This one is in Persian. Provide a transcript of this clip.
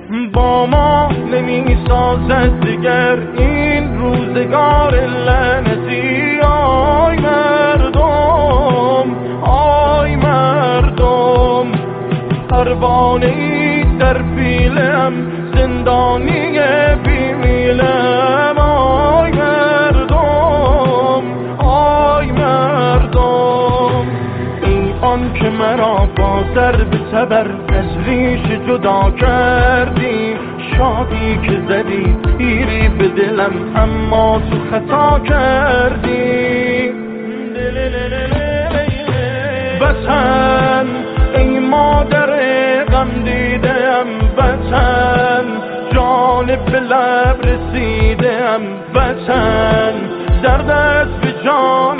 با ما نمی سازد دیگر این روزگار لعنتی. آی مردم، آی مردم، پروانه‌ای در پیلم، زندانی بیمیلم. آی مردم، آی مردم، ای آن که مرا با ضرب تبر از ریش جدا کردی، شادی که زدی تیری به دلم اما تو خطا کردی. وطن ای مادر غم دیدم، وطن جان به لب رسیدم، وطن در دست به جان